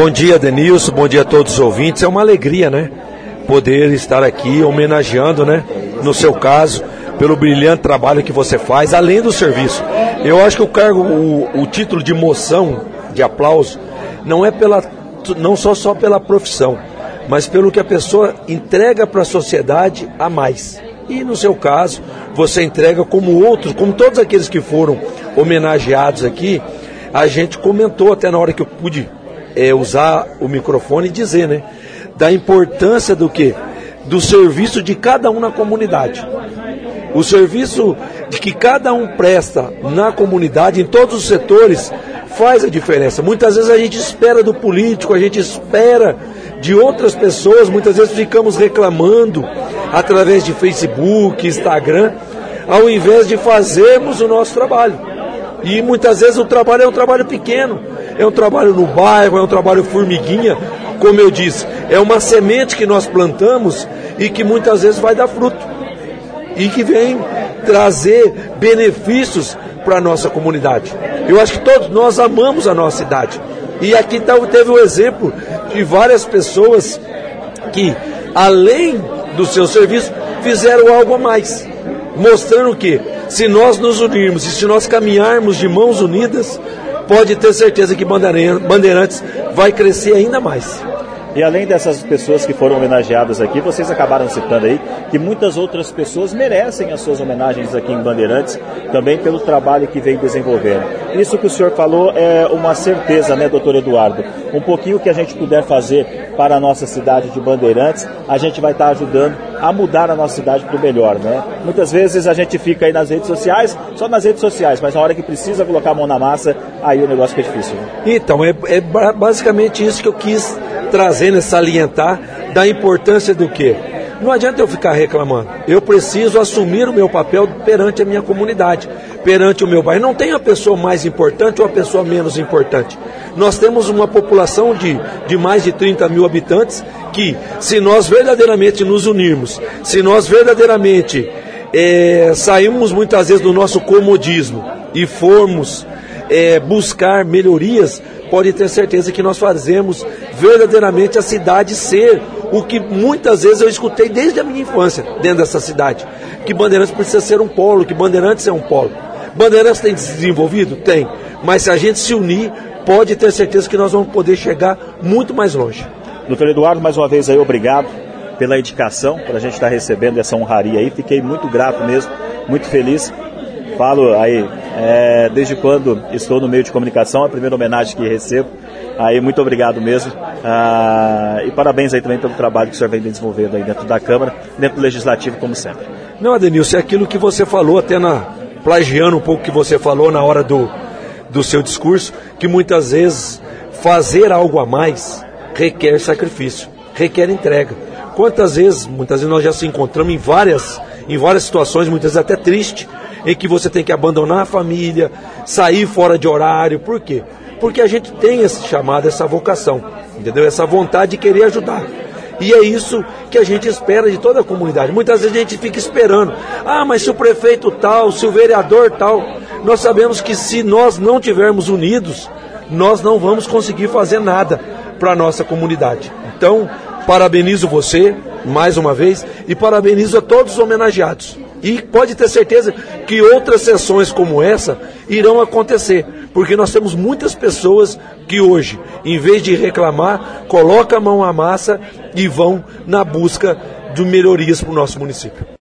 Bom dia, Denilson, bom dia a todos os ouvintes. É uma alegria, né? Poder estar aqui homenageando, né? No seu caso, pelo brilhante trabalho que você faz, além do serviço. Eu acho que o título de moção, de aplauso, não é não só pela profissão, mas pelo que a pessoa entrega para a sociedade a mais. E no seu caso, você entrega como outros, como todos aqueles que foram homenageados aqui. A gente comentou até na hora que eu pude usar o microfone e dizer, né, da importância do quê? Do serviço de cada um na comunidade. O serviço de que cada um presta na comunidade, em todos os setores, faz a diferença. Muitas vezes a gente espera do político, a gente espera de outras pessoas, muitas vezes ficamos reclamando através de Facebook, Instagram, ao invés de fazermos o nosso trabalho. E muitas vezes o trabalho é um trabalho pequeno, é um trabalho no bairro, é um trabalho formiguinha, como eu disse, é uma semente que nós plantamos e que muitas vezes vai dar fruto e que vem trazer benefícios para a nossa comunidade. Eu acho que todos nós amamos a nossa cidade. E aqui teve o exemplo de várias pessoas que, além do seu serviço, fizeram algo a mais, mostrando que, se nós nos unirmos e se nós caminharmos de mãos unidas, pode ter certeza que Bandeirantes vai crescer ainda mais. E além dessas pessoas que foram homenageadas aqui, vocês acabaram citando aí que muitas outras pessoas merecem as suas homenagens aqui em Bandeirantes, também pelo trabalho que vem desenvolvendo. Isso que o senhor falou é uma certeza, né, doutor Eduardo? Um pouquinho que a gente puder fazer para a nossa cidade de Bandeirantes, a gente vai estar ajudando a mudar a nossa cidade para o melhor, né? Muitas vezes a gente fica aí nas redes sociais, só nas redes sociais, mas na hora que precisa colocar a mão na massa, aí o negócio fica difícil, né? Então, é basicamente isso que eu quis trazer, salientar da importância do quê? Não adianta eu ficar reclamando. Eu preciso assumir o meu papel perante a minha comunidade, perante o meu bairro. Não tem uma pessoa mais importante ou uma pessoa menos importante. Nós temos uma população de mais de 30 mil habitantes que, se nós verdadeiramente nos unirmos, se nós verdadeiramente sairmos muitas vezes do nosso comodismo e formos buscar melhorias, pode ter certeza que nós fazemos verdadeiramente a cidade ser o que muitas vezes eu escutei desde a minha infância dentro dessa cidade, que Bandeirantes precisa ser um polo, que Bandeirantes é um polo. Bandeirantes tem se desenvolvido? Tem, mas se a gente se unir, pode ter certeza que nós vamos poder chegar muito mais longe. Doutor Eduardo, mais uma vez aí, obrigado pela indicação, por a gente estar recebendo essa honraria aí, fiquei muito grato mesmo, muito feliz. Falo aí, desde quando estou no meio de comunicação, é a primeira homenagem que recebo. Aí, muito obrigado mesmo. E parabéns aí também pelo trabalho que o senhor vem desenvolvendo aí dentro da Câmara, dentro do Legislativo, como sempre. Não, Adenilson, é aquilo que você falou, até plagiando um pouco o que você falou na hora do seu discurso, que muitas vezes fazer algo a mais requer sacrifício, requer entrega. Muitas vezes nós já se encontramos em várias situações, muitas vezes até triste, em que você tem que abandonar a família, sair fora de horário. Por quê? Porque a gente tem esse chamado, essa vocação, entendeu? Essa vontade de querer ajudar. E é isso que a gente espera de toda a comunidade. Muitas vezes a gente fica esperando, mas se o prefeito tal, se o vereador tal. Nós sabemos que se nós não estivermos unidos, nós não vamos conseguir fazer nada para a nossa comunidade. Então, parabenizo você, mais uma vez, e parabenizo a todos os homenageados. E pode ter certeza que outras sessões como essa irão acontecer, porque nós temos muitas pessoas que hoje, em vez de reclamar, colocam a mão à massa e vão na busca de melhorias para o nosso município.